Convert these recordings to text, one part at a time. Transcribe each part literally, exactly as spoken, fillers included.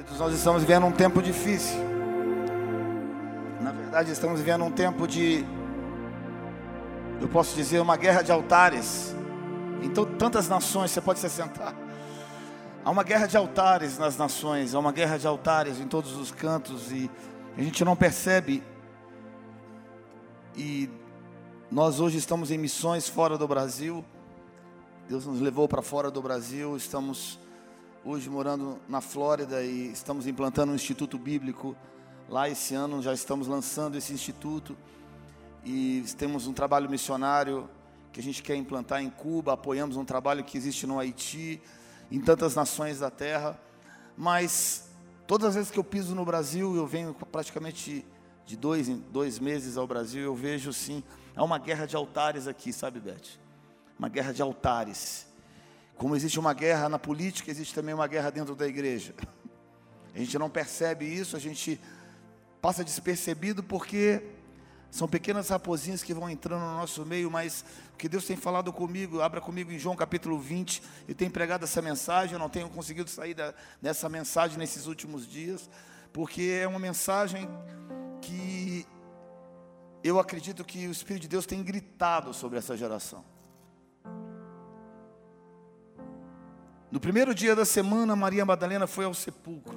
Queridos, nós estamos vivendo um tempo difícil. Na verdade, estamos vivendo um tempo de, eu posso dizer, uma guerra de altares. Em tantas nações, você pode se sentar. Há uma guerra de altares nas nações, há uma guerra de altares em todos os cantos e a gente não percebe. E nós hoje estamos em missões fora do Brasil. Deus nos levou para fora do Brasil. Estamos hoje morando na Flórida e estamos implantando um instituto bíblico. Lá esse ano já estamos lançando esse instituto. E temos um trabalho missionário que a gente quer implantar em Cuba. Apoiamos um trabalho que existe no Haiti, em tantas nações da terra. Mas todas as vezes que eu piso no Brasil, eu venho praticamente de dois em dois meses ao Brasil, eu vejo sim, há uma guerra de altares aqui, sabe, Beth? Uma guerra de altares. Como existe uma guerra na política, existe também uma guerra dentro da igreja. A gente não percebe isso, a gente passa despercebido porque são pequenas raposinhas que vão entrando no nosso meio, mas o que Deus tem falado comigo, abra comigo em João capítulo vinte, eu tenho pregado essa mensagem, eu não tenho conseguido sair da, dessa mensagem nesses últimos dias, porque é uma mensagem que eu acredito que o Espírito de Deus tem gritado sobre essa geração. No primeiro dia da semana, Maria Madalena foi ao sepulcro.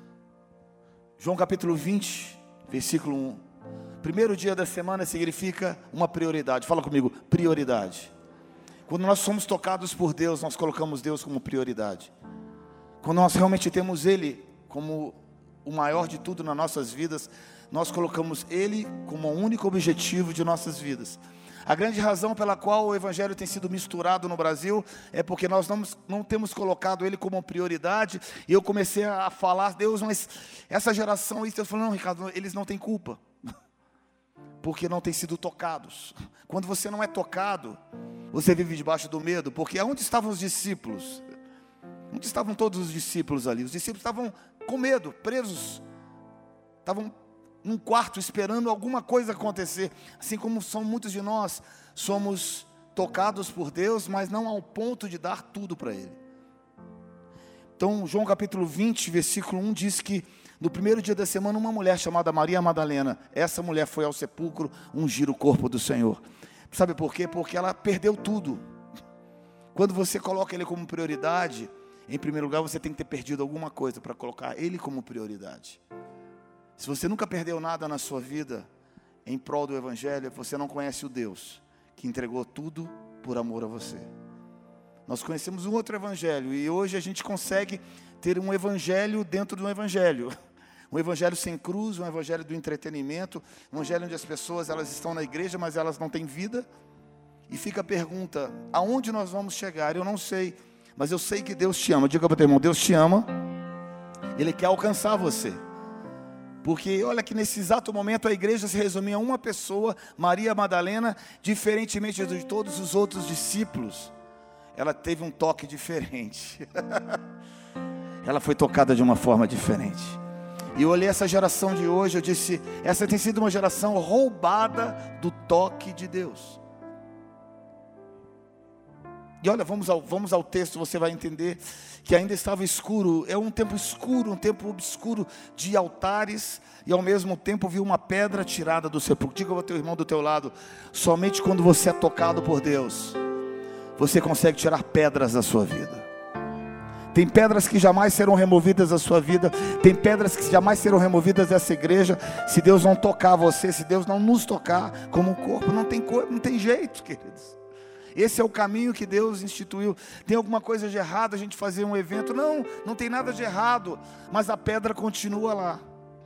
João capítulo vinte, versículo um. Primeiro dia da semana significa uma prioridade. Fala comigo, prioridade. Quando nós somos tocados por Deus, nós colocamos Deus como prioridade. Quando nós realmente temos Ele como o maior de tudo nas nossas vidas, nós colocamos Ele como o único objetivo de nossas vidas. A grande razão pela qual o Evangelho tem sido misturado no Brasil é porque nós não, não temos colocado Ele como prioridade. E eu comecei a falar, Deus, mas essa geração, isso, Deus falou, não, Ricardo, eles não têm culpa, porque não têm sido tocados. Quando você não é tocado, você vive debaixo do medo, porque onde estavam os discípulos? Onde estavam todos os discípulos ali? Os discípulos estavam com medo, presos, estavam num quarto esperando alguma coisa acontecer, assim como são muitos de nós, somos tocados por Deus, mas não ao ponto de dar tudo para Ele. Então, João capítulo vinte, versículo um, diz que no primeiro dia da semana, uma mulher chamada Maria Madalena, essa mulher foi ao sepulcro ungir o corpo do Senhor. Sabe por quê? Porque ela perdeu tudo. Quando você coloca Ele como prioridade, em primeiro lugar, você tem que ter perdido alguma coisa para colocar Ele como prioridade. Se você nunca perdeu nada na sua vida em prol do Evangelho, você não conhece o Deus que entregou tudo por amor a você. Nós conhecemos um outro Evangelho e hoje a gente consegue ter um Evangelho dentro de um Evangelho. Um Evangelho sem cruz, um Evangelho do entretenimento, um Evangelho onde as pessoas elas estão na igreja, mas elas não têm vida. E fica a pergunta, aonde nós vamos chegar? Eu não sei, mas eu sei que Deus te ama. Diga para o teu irmão, Deus te ama, Ele quer alcançar você. Porque olha que nesse exato momento a igreja se resumia a uma pessoa, Maria Madalena, diferentemente de todos os outros discípulos, ela teve um toque diferente. Ela foi tocada de uma forma diferente. E eu olhei essa geração de hoje, eu disse, essa tem sido uma geração roubada do toque de Deus. E olha, vamos ao, vamos ao texto, você vai entender que ainda estava escuro. É um tempo escuro, um tempo obscuro de altares. E ao mesmo tempo viu uma pedra tirada do sepulcro. Diga ao teu irmão do teu lado, somente quando você é tocado por Deus, você consegue tirar pedras da sua vida. Tem pedras que jamais serão removidas da sua vida. Tem pedras que jamais serão removidas dessa igreja. Se Deus não tocar você, se Deus não nos tocar como um corpo, não tem, cor, não tem jeito, queridos. Esse é o caminho que Deus instituiu. Tem alguma coisa de errado a gente fazer um evento? Não, não tem nada de errado, mas a pedra continua lá.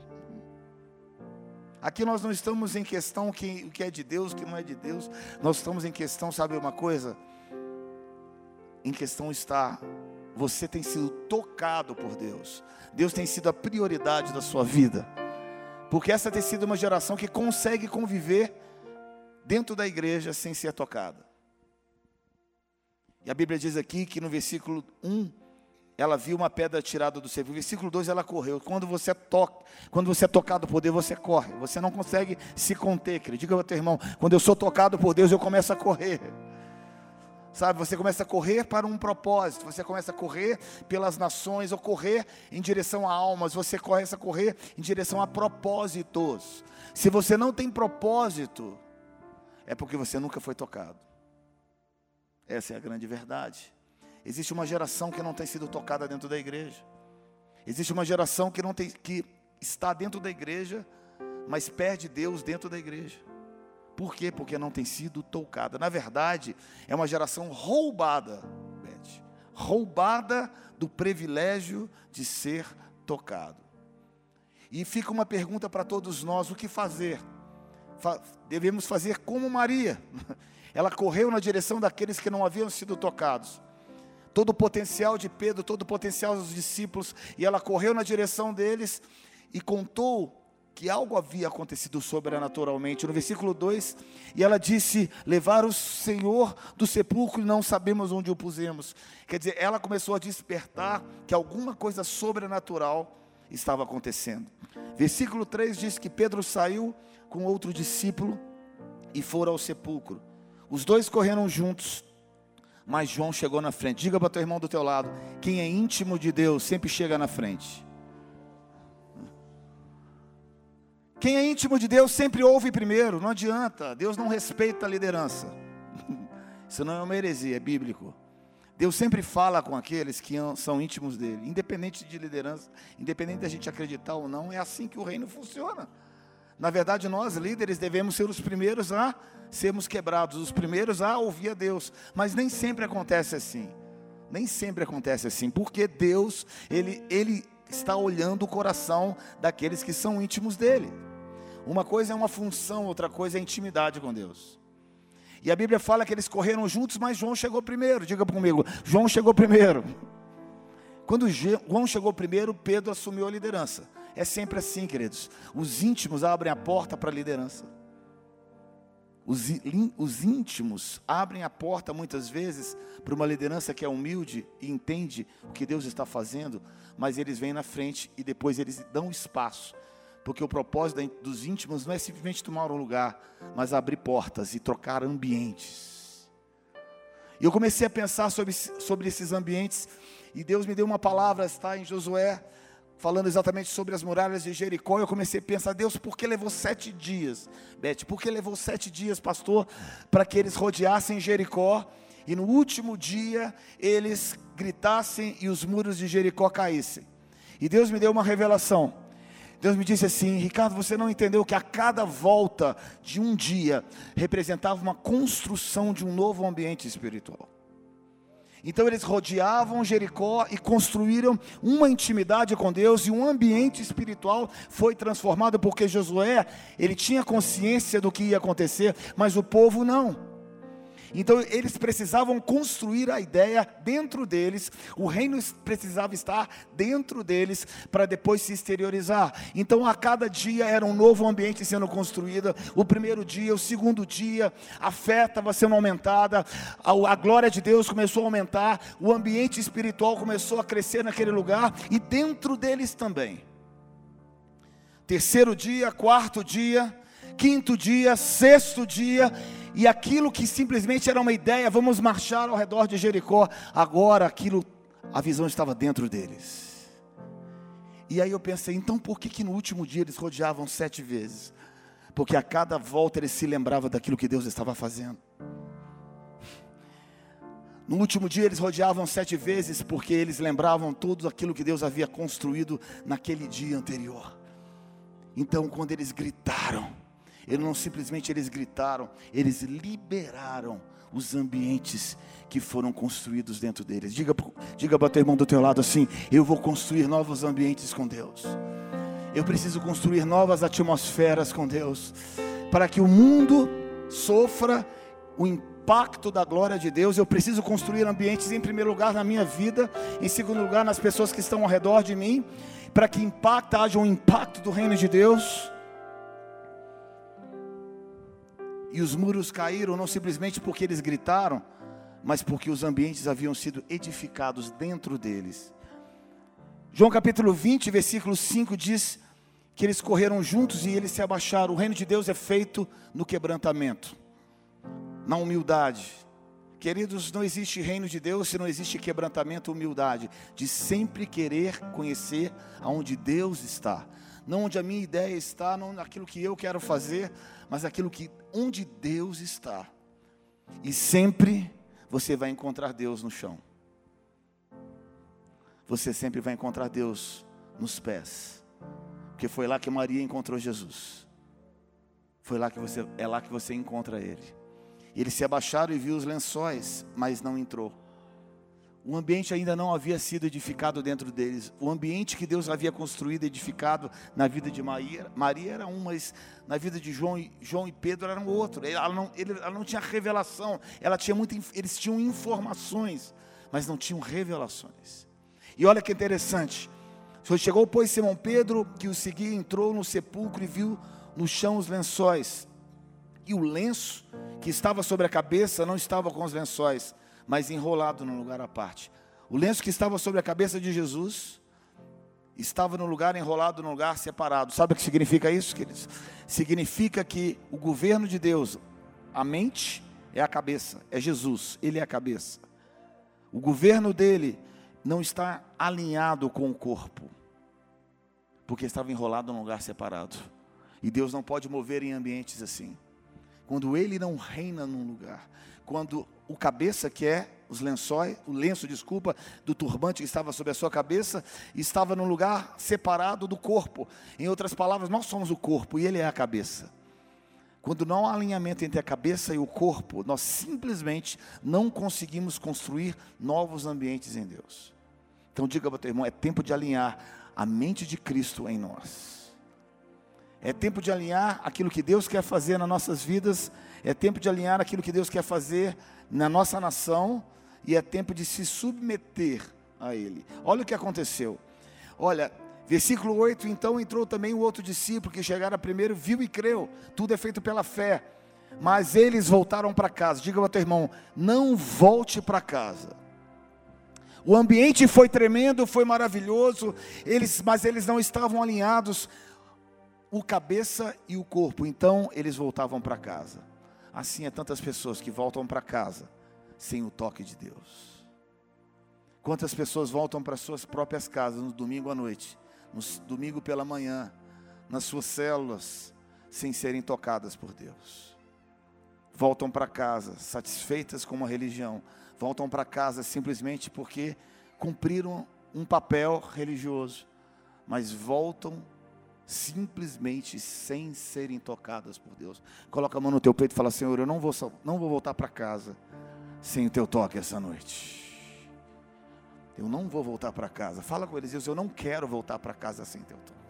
Aqui nós não estamos em questão que, o que é de Deus, o que não é de Deus. Nós estamos em questão, sabe uma coisa? Em questão está, você tem sido tocado por Deus. Deus tem sido a prioridade da sua vida. Porque essa tem sido uma geração que consegue conviver dentro da igreja sem ser tocada. E a Bíblia diz aqui que no versículo um, ela viu uma pedra tirada do sepulcro. No versículo dois, ela correu. Quando você, toca, quando você é tocado por Deus, você corre. Você não consegue se conter, querido. Diga ao teu irmão, quando eu sou tocado por Deus, eu começo a correr. Sabe, você começa a correr para um propósito, você começa a correr pelas nações, ou correr em direção a almas, você começa a correr em direção a propósitos. Se você não tem propósito, é porque você nunca foi tocado. Essa é a grande verdade. Existe uma geração que não tem sido tocada dentro da igreja. Existe uma geração que, não tem, que está dentro da igreja, mas perde Deus dentro da igreja. Por quê? Porque não tem sido tocada. Na verdade, é uma geração roubada, Beth, roubada do privilégio de ser tocado. E fica uma pergunta para todos nós: o que fazer? Fa- devemos fazer como Maria. Ela correu na direção daqueles que não haviam sido tocados. Todo o potencial de Pedro, todo o potencial dos discípulos, e ela correu na direção deles e contou que algo havia acontecido sobrenaturalmente. No versículo dois, e ela disse: levar o Senhor do sepulcro e não sabemos onde o pusemos. Quer dizer, ela começou a despertar que alguma coisa sobrenatural estava acontecendo. Versículo três diz que Pedro saiu com outro discípulo e foram ao sepulcro. Os dois correram juntos, mas João chegou na frente. Diga para o teu irmão do teu lado: quem é íntimo de Deus sempre chega na frente. Quem é íntimo de Deus sempre ouve primeiro. Não adianta, Deus não respeita a liderança. Isso não é uma heresia, é bíblico. Deus sempre fala com aqueles que são íntimos dele, independente de liderança, independente da gente acreditar ou não. É assim que o reino funciona. Na verdade, nós líderes devemos ser os primeiros a sermos quebrados, os primeiros a ouvir a Deus. Mas nem sempre acontece assim. Nem sempre acontece assim, porque Deus, Ele, Ele está olhando o coração daqueles que são íntimos dele. Uma coisa é uma função, outra coisa é intimidade com Deus. E a Bíblia fala que eles correram juntos, mas João chegou primeiro. Diga comigo: João chegou primeiro. Quando João chegou primeiro, Pedro assumiu a liderança. É sempre assim, queridos. Os íntimos abrem a porta para a liderança. Os, os íntimos abrem a porta muitas vezes para uma liderança que é humilde e entende o que Deus está fazendo, mas eles vêm na frente e depois eles dão espaço. Porque o propósito dos íntimos não é simplesmente tomar um lugar, mas abrir portas e trocar ambientes. E eu comecei a pensar sobre, sobre esses ambientes, e Deus me deu uma palavra, está em Josué, falando exatamente sobre as muralhas de Jericó. Eu comecei a pensar: Deus, por que levou sete dias? Beth, por que levou sete dias, pastor, para que eles rodeassem Jericó, e no último dia eles gritassem e os muros de Jericó caíssem? E Deus me deu uma revelação. Deus me disse assim: Ricardo, você não entendeu que a cada volta de um dia representava uma construção de um novo ambiente espiritual. Então eles rodeavam Jericó e construíram uma intimidade com Deus, e um ambiente espiritual foi transformado, porque Josué, ele tinha consciência do que ia acontecer, mas o povo não. Então eles precisavam construir a ideia dentro deles, o reino precisava estar dentro deles, para depois se exteriorizar. Então a cada dia era um novo ambiente sendo construído. O primeiro dia, o segundo dia, a fé estava sendo aumentada, a, a glória de Deus começou a aumentar, o ambiente espiritual começou a crescer naquele lugar, e dentro deles também. Terceiro dia, quarto dia, quinto dia, sexto dia, e aquilo que simplesmente era uma ideia: vamos marchar ao redor de Jericó, agora aquilo, a visão estava dentro deles. E aí eu pensei: então por que que no último dia eles rodeavam sete vezes? Porque a cada volta eles se lembravam daquilo que Deus estava fazendo. No último dia eles rodeavam sete vezes, porque eles lembravam tudo aquilo que Deus havia construído naquele dia anterior. Então quando eles gritaram, eles não simplesmente eles gritaram, eles liberaram os ambientes que foram construídos dentro deles. Diga, diga para o teu irmão do teu lado assim: eu vou construir novos ambientes com Deus. Eu preciso construir novas atmosferas com Deus, para que o mundo sofra o impacto da glória de Deus. Eu preciso construir ambientes, em primeiro lugar na minha vida, em segundo lugar nas pessoas que estão ao redor de mim, para que impacta, haja um impacto do reino de Deus. E os muros caíram não simplesmente porque eles gritaram, mas porque os ambientes haviam sido edificados dentro deles. João capítulo vinte, versículo cinco diz que eles correram juntos e eles se abaixaram. O reino de Deus é feito no quebrantamento, na humildade. Queridos, não existe reino de Deus se não existe quebrantamento e humildade, de sempre querer conhecer aonde Deus está, não onde a minha ideia está, não naquilo que eu quero fazer, mas aquilo que, onde Deus está. E sempre você vai encontrar Deus no chão, você sempre vai encontrar Deus nos pés, porque foi lá que Maria encontrou Jesus, foi lá que você, é lá que você encontra Ele. Eles se abaixaram e viu os lençóis, mas não entrou. O ambiente ainda não havia sido edificado dentro deles. O ambiente que Deus havia construído, edificado na vida de Maria, Maria era um, mas na vida de João e, João e Pedro era um outro. Ela não, ele, ela não tinha revelação, ela tinha muito, eles tinham informações, mas não tinham revelações. E olha que interessante, chegou pois Simão Pedro, que o seguia, entrou no sepulcro e viu no chão os lençóis. E o lenço que estava sobre a cabeça não estava com os lençóis, mas enrolado num lugar à parte. O lenço que estava sobre a cabeça de Jesus estava no lugar enrolado, num lugar separado. Sabe o que significa isso, queridos? Significa que o governo de Deus, a mente é a cabeça, é Jesus, Ele é a cabeça. O governo dele não está alinhado com o corpo, porque estava enrolado num lugar separado. E Deus não pode mover em ambientes assim. Quando Ele não reina num lugar, quando o cabeça, que é os lençóis, o lenço, desculpa, do turbante que estava sobre a sua cabeça, estava num lugar separado do corpo. Em outras palavras, nós somos o corpo e Ele é a cabeça. Quando não há alinhamento entre a cabeça e o corpo, nós simplesmente não conseguimos construir novos ambientes em Deus. Então diga para o teu irmão, é tempo de alinhar a mente de Cristo em nós. É tempo de alinhar aquilo que Deus quer fazer nas nossas vidas, é tempo de alinhar aquilo que Deus quer fazer na nossa nação, e é tempo de se submeter a Ele. Olha o que aconteceu. Olha, versículo oito, então entrou também o outro discípulo, que chegara primeiro, viu e creu, tudo é feito pela fé, mas eles voltaram para casa. Diga para o teu irmão, não volte para casa. O ambiente foi tremendo, foi maravilhoso, eles, mas eles não estavam alinhados, o cabeça e o corpo. Então eles voltavam para casa. Assim é tantas pessoas que voltam para casa sem o toque de Deus. Quantas pessoas voltam para suas próprias casas no domingo à noite, no domingo pela manhã, nas suas células, sem serem tocadas por Deus. Voltam para casa satisfeitas com uma religião, voltam para casa simplesmente porque cumpriram um papel religioso, mas voltam simplesmente sem serem tocadas por Deus. Coloca a mão no teu peito e fala, Senhor, eu não vou, não vou voltar para casa sem o teu toque essa noite. Eu não vou voltar para casa. Fala com eles, eu não quero voltar para casa sem teu toque.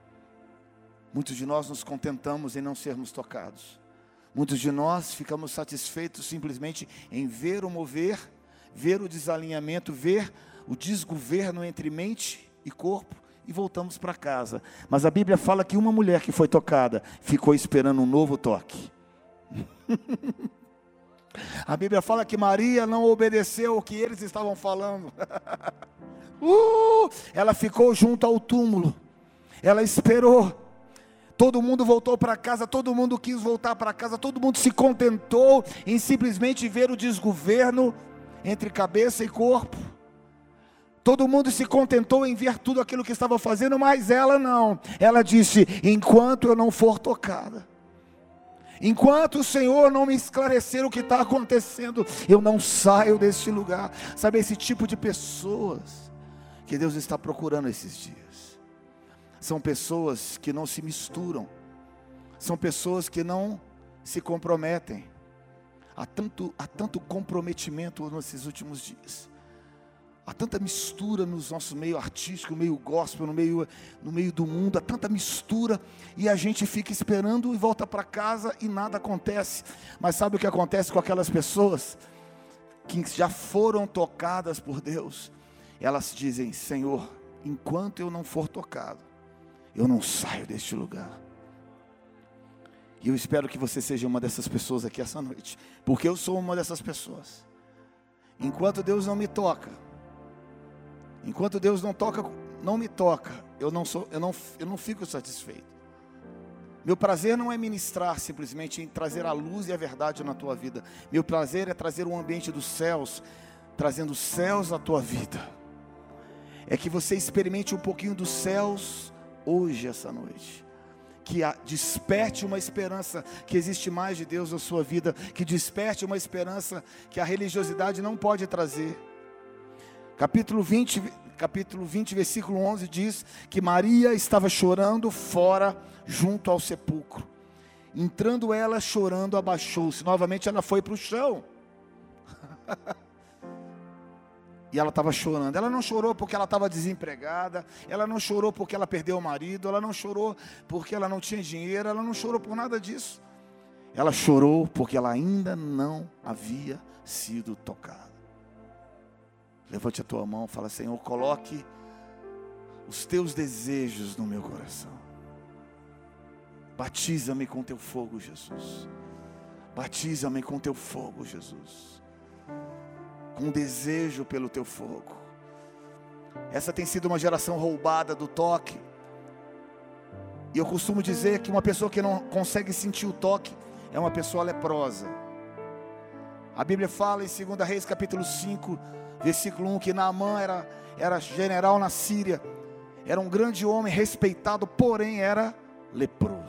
Muitos de nós nos contentamos em não sermos tocados. Muitos de nós ficamos satisfeitos simplesmente em ver o mover, ver o desalinhamento, ver o desgoverno entre mente e corpo, e voltamos para casa. Mas a Bíblia fala que uma mulher que foi tocada ficou esperando um novo toque. A Bíblia fala que Maria não obedeceu o que eles estavam falando. uh, ela ficou junto ao túmulo, ela esperou. Todo mundo voltou para casa, todo mundo quis voltar para casa, todo mundo se contentou em simplesmente ver o desgoverno entre cabeça e corpo. Todo mundo se contentou em ver tudo aquilo que estava fazendo, mas ela não. Ela disse, enquanto eu não for tocada, enquanto o Senhor não me esclarecer o que está acontecendo, eu não saio deste lugar. Sabe, esse tipo de pessoas que Deus está procurando esses dias. São pessoas que não se misturam. São pessoas que não se comprometem. Há tanto, há tanto comprometimento nesses últimos dias. Há tanta mistura nos nossos meio artístico, meio gospel, no meio, no meio do mundo, há tanta mistura, e a gente fica esperando e volta para casa e nada acontece. Mas sabe o que acontece com aquelas pessoas que já foram tocadas por Deus? Elas dizem, Senhor, enquanto eu não for tocado, eu não saio deste lugar. E eu espero que você seja uma dessas pessoas aqui essa noite, porque eu sou uma dessas pessoas. Enquanto Deus não me toca, enquanto Deus não toca, não me toca, eu não sou, eu não, eu não fico satisfeito. Meu prazer não é ministrar simplesmente em trazer a luz e a verdade na tua vida. Meu prazer é trazer um ambiente dos céus, trazendo os céus à tua vida. É que você experimente um pouquinho dos céus hoje, essa noite. Que a, desperte uma esperança que existe mais de Deus na sua vida. Que desperte uma esperança que a religiosidade não pode trazer. Capítulo vinte, capítulo vinte, versículo onze diz que Maria estava chorando fora, junto ao sepulcro. Entrando ela chorando, abaixou-se. Novamente ela foi para o chão. E ela estava chorando. Ela não chorou porque ela estava desempregada. Ela não chorou porque ela perdeu o marido. Ela não chorou porque ela não tinha dinheiro. Ela não chorou por nada disso. Ela chorou porque ela ainda não havia sido tocada. Levante a tua mão e fala: Senhor, coloque os teus desejos no meu coração. Batiza-me com teu fogo, Jesus. Batiza-me com teu fogo, Jesus. Com desejo pelo teu fogo. Essa tem sido uma geração roubada do toque. E eu costumo dizer que uma pessoa que não consegue sentir o toque é uma pessoa leprosa. A Bíblia fala em segunda Reis capítulo cinco, versículo um, que Naamã era, era general na Síria. Era um grande homem respeitado, porém era leproso.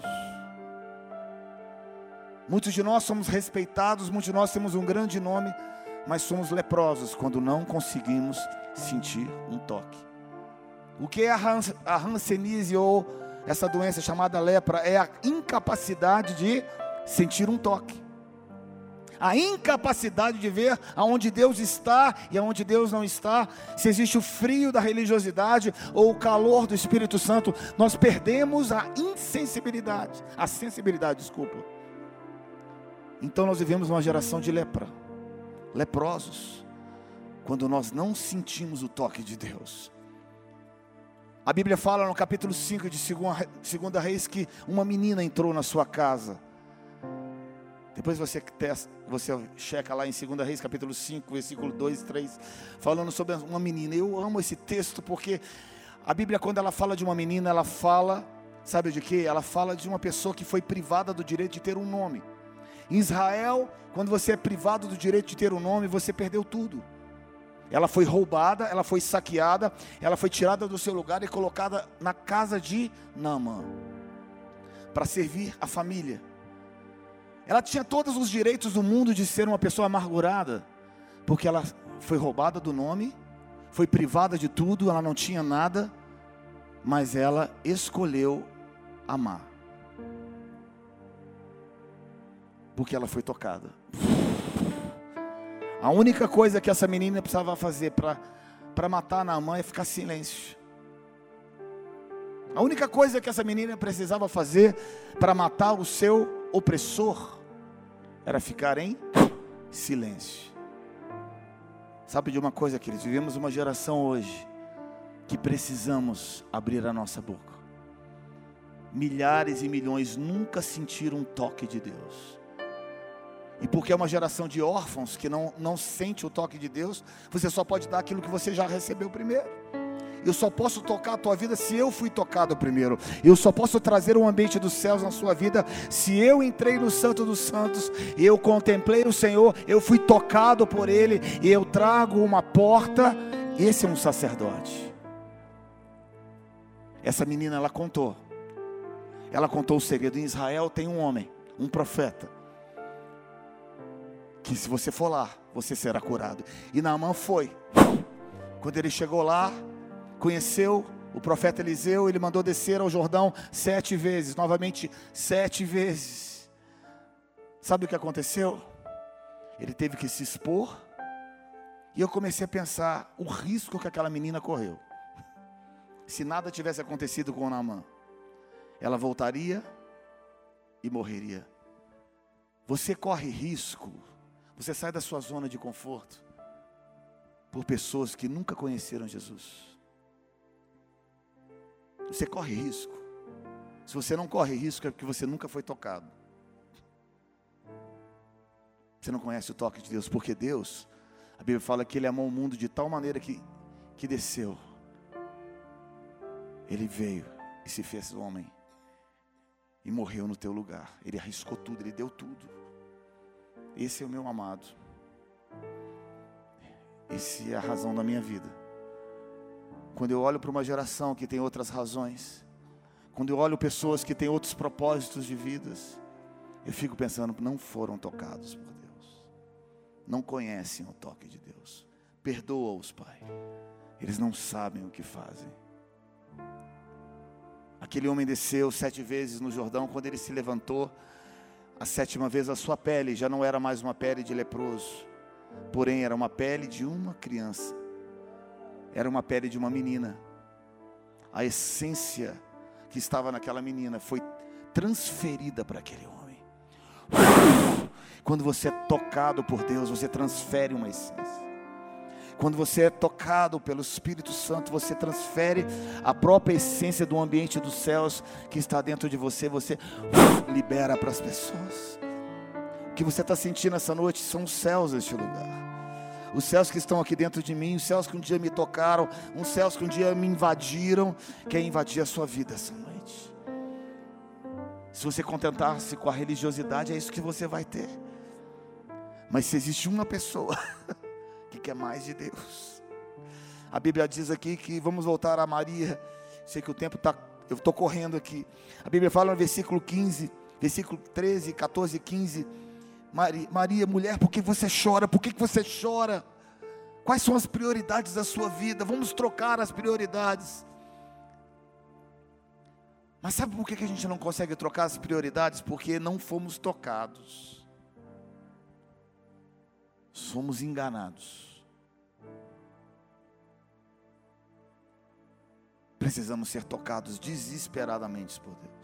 Muitos de nós somos respeitados, muitos de nós temos um grande nome, mas somos leprosos quando não conseguimos sentir um toque. O que é a hanseníase ou essa doença chamada lepra? É a incapacidade de sentir um toque. A incapacidade de ver aonde Deus está e aonde Deus não está. Se existe o frio da religiosidade ou o calor do Espírito Santo, nós perdemos a insensibilidade, a sensibilidade, desculpa. Então nós vivemos uma geração de lepra. Leprosos, quando nós não sentimos o toque de Deus. A Bíblia fala no capítulo cinco de segunda Reis que uma menina entrou na sua casa. Depois você, testa, você checa lá em segunda Reis capítulo cinco, versículo dois e três, falando sobre uma menina. Eu amo esse texto porque a Bíblia, quando ela fala de uma menina, ela fala, sabe de quê? Ela fala de uma pessoa que foi privada do direito de ter um nome. Em Israel, quando você é privado do direito de ter um nome, você perdeu tudo. Ela foi roubada, ela foi saqueada, ela foi tirada do seu lugar e colocada na casa de Naamã, para servir a família. Ela tinha todos os direitos do mundo de ser uma pessoa amargurada, porque ela foi roubada do nome, foi privada de tudo, ela não tinha nada, mas ela escolheu amar. Porque ela foi tocada. A única coisa que essa menina precisava fazer para para matar Naamã é ficar silêncio. A única coisa que essa menina precisava fazer para matar o seu opressor era ficar em silêncio. Sabe de uma coisa, queridos? Vivemos uma geração hoje que precisamos abrir a nossa boca. Milhares e milhões nunca sentiram um toque de Deus. E porque é uma geração de órfãos que não, não sente o toque de Deus, você só pode dar aquilo que você já recebeu primeiro. Eu só posso tocar a tua vida se eu fui tocado primeiro. Eu só posso trazer um ambiente dos céus na sua vida se eu entrei no Santo dos Santos, eu contemplei o Senhor, eu fui tocado por Ele, e eu trago uma porta. Esse é um sacerdote. Essa menina, ela contou. Ela contou o segredo. Em Israel tem um homem, um profeta, que se você for lá, você será curado. E Naamã foi. Quando ele chegou lá, conheceu o profeta Eliseu, ele mandou descer ao Jordão sete vezes, novamente sete vezes. Sabe o que aconteceu? Ele teve que se expor. E eu comecei a pensar o risco que aquela menina correu. Se nada tivesse acontecido com Naamã, ela voltaria e morreria. Você corre risco. Você sai da sua zona de conforto por pessoas que nunca conheceram Jesus. Você corre risco. Se você não corre risco é porque você nunca foi tocado. Você não conhece o toque de Deus, porque Deus, a Bíblia fala que Ele amou o mundo de tal maneira que, que desceu. Ele veio e se fez homem. e morreu no teu lugar. Ele arriscou tudo, Ele deu tudo. Esse é o meu amado. Essa é a razão da minha vida. Quando eu olho para uma geração que tem outras razões, quando eu olho pessoas que têm outros propósitos de vidas, eu fico pensando, não foram tocados por Deus, não conhecem o toque de Deus. Perdoa-os, Pai, eles não sabem o que fazem. Aquele homem desceu sete vezes no Jordão. Quando ele se levantou, a sétima vez a sua pele já não era mais uma pele de leproso, porém era uma pele de uma criança, era uma pele de uma menina. A essência que estava naquela menina foi transferida para aquele homem. Quando você é tocado por Deus, você transfere uma essência. Quando você é tocado pelo Espírito Santo, você transfere a própria essência do ambiente dos céus que está dentro de você. Você libera para as pessoas. O que você está sentindo essa noite são os céus deste lugar. Os céus que estão aqui dentro de mim, os céus que um dia me tocaram, os céus que um dia me invadiram, quer invadir a sua vida essa noite. Se você contentar-se com a religiosidade, é isso que você vai ter. Mas se existe uma pessoa que quer mais de Deus, a Bíblia diz aqui que, vamos voltar a Maria, sei que o tempo está, eu estou correndo aqui, a Bíblia fala no versículo quinze, versículo treze, catorze e quinze, Maria, Maria, mulher, por que você chora? Por que você chora? Quais são as prioridades da sua vida? Vamos trocar as prioridades. Mas sabe por que a gente não consegue trocar as prioridades? Porque não fomos tocados. Somos enganados. Precisamos ser tocados desesperadamente por Deus.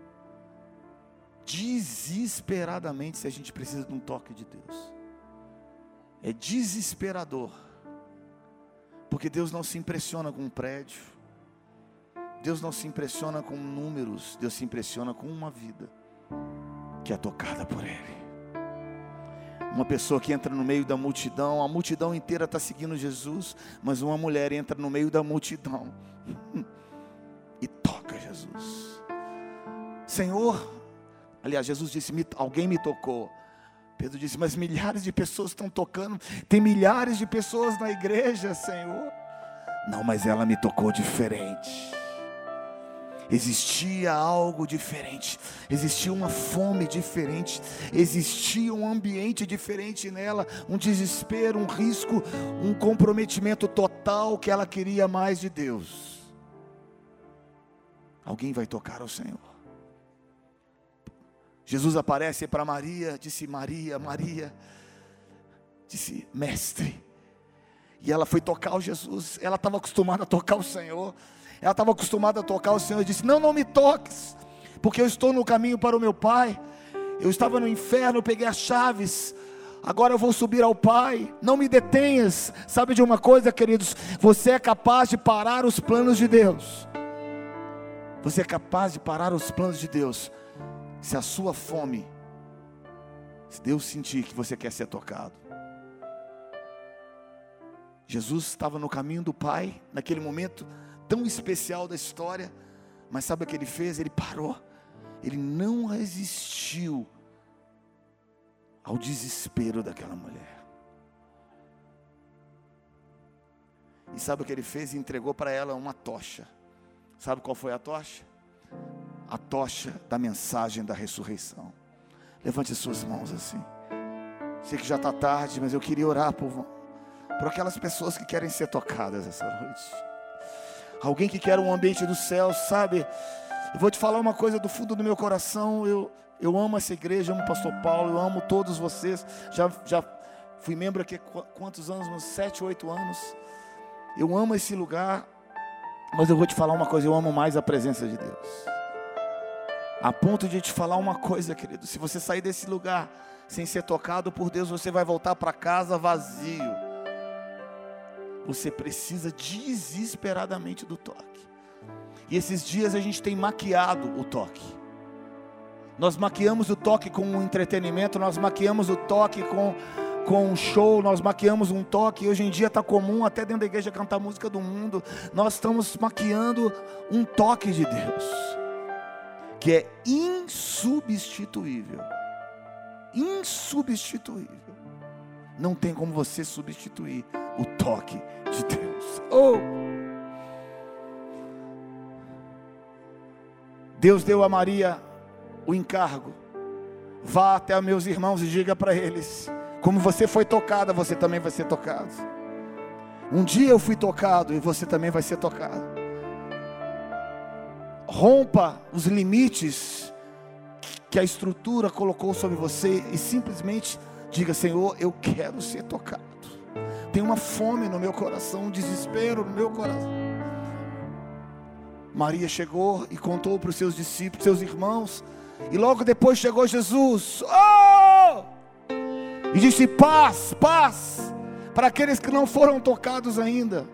Desesperadamente, se a gente precisa de um toque de Deus. É desesperador. Porque Deus não se impressiona com um prédio. Deus não se impressiona com números. Deus se impressiona com uma vida que é tocada por Ele. Uma pessoa que entra no meio da multidão, a multidão inteira está seguindo Jesus, mas uma mulher entra no meio da multidão e toca Jesus. Senhor, aliás, Jesus disse, alguém me tocou. Pedro disse, mas milhares de pessoas estão tocando, tem milhares de pessoas na igreja, Senhor. Não, mas ela me tocou diferente. Existia algo diferente, existia uma fome diferente, existia um ambiente diferente nela, um desespero, um risco, um comprometimento total, que ela queria mais de Deus. Alguém vai tocar ao Senhor. Jesus aparece para Maria, disse, Maria, Maria, disse, mestre, e ela foi tocar o Jesus. Ela estava acostumada a tocar o Senhor, ela estava acostumada a tocar o Senhor, e disse, não, não me toques, porque eu estou no caminho para o meu Pai, eu estava no inferno, eu peguei as chaves, agora eu vou subir ao Pai, não me detenhas. Sabe de uma coisa, queridos, você é capaz de parar os planos de Deus, você é capaz de parar os planos de Deus, se a sua fome, se Deus sentir que você quer ser tocado. Jesus estava no caminho do Pai, naquele momento tão especial da história, mas sabe o que ele fez? Ele parou, ele não resistiu ao desespero daquela mulher. E sabe o que ele fez? Entregou para ela uma tocha. Sabe qual foi a tocha? A tocha da mensagem da ressurreição. Levante suas mãos assim. Sei que já está tarde, mas eu queria orar por, por aquelas pessoas que querem ser tocadas essa noite. Alguém que quer um ambiente do céu, sabe? Eu vou te falar uma coisa do fundo do meu coração. Eu, eu amo essa igreja, amo o pastor Paulo, eu amo todos vocês. Já, já fui membro aqui há quantos anos? Uns sete, oito anos. Eu amo esse lugar, mas eu vou te falar uma coisa, eu amo mais a presença de Deus. A ponto de te falar uma coisa, querido, se você sair desse lugar sem ser tocado por Deus, você vai voltar para casa vazio. Você precisa desesperadamente do toque. E esses dias a gente tem maquiado o toque. Nós maquiamos o toque com o entretenimento, nós maquiamos o toque com, com um show, nós maquiamos um toque. Hoje em dia está comum até dentro da igreja cantar música do mundo. Nós estamos maquiando um toque de Deus. que é insubstituível. Insubstituível. Não tem como você substituir o toque de Deus. Oh! Deus deu a Maria o encargo: vá até meus irmãos e diga para eles, como você foi tocada, você também vai ser tocado. Um dia eu fui tocado e você também vai ser tocado. Rompa os limites que a estrutura colocou sobre você e simplesmente diga: Senhor, eu quero ser tocado. Tem uma fome no meu coração, um desespero no meu coração. Maria chegou e contou para os seus discípulos, seus irmãos, e logo depois chegou Jesus, oh! E disse: paz, paz, para aqueles que não foram tocados ainda.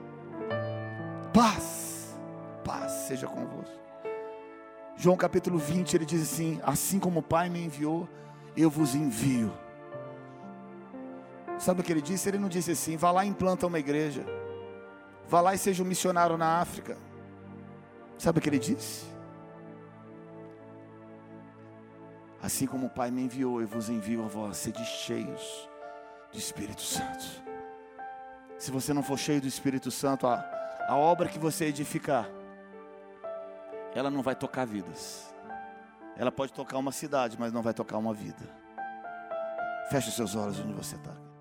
Paz, paz seja convosco. João capítulo vinte, ele diz assim: assim como o Pai me enviou, eu vos envio. Sabe o que ele disse? Ele não disse assim: vá lá e implanta uma igreja, vá lá e seja um missionário na África. Sabe o que ele disse? Assim como o Pai me enviou, eu vos envio a vós, sede cheios do Espírito Santo. Se você não for cheio do Espírito Santo, a, a obra que você edificar, ela não vai tocar vidas. Ela pode tocar uma cidade, mas não vai tocar uma vida. Feche os seus olhos onde você está.